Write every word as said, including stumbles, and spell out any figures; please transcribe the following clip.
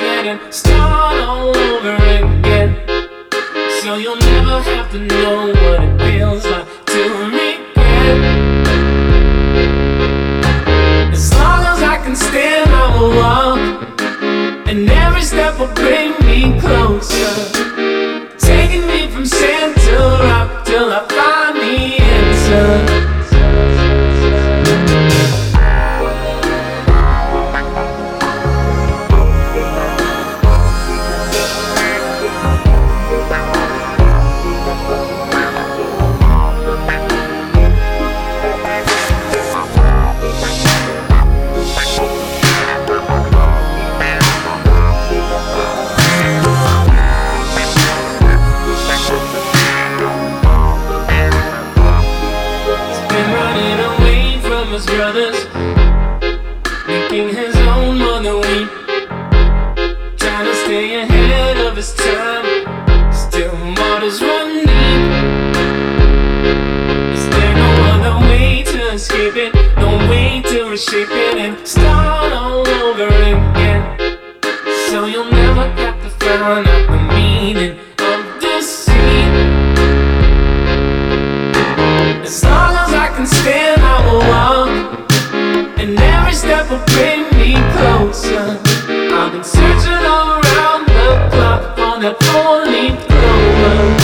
it and start all over again. So you'll never have to know what it feels like to regret. As long as I can stand, I will walk, and every step will bring me closer, taking me from sand to rock till I find the answer. His brothers, making his own mother weep, trying to stay ahead of his time. Still waters run deep. Is there no other way to escape it? No way to reshape it and start all over again? So you'll never have to find out the meaning of deceit. As long as I can stand, I will walk, and every step will bring me closer. I've been searching all around the clock for that four-leaf clover.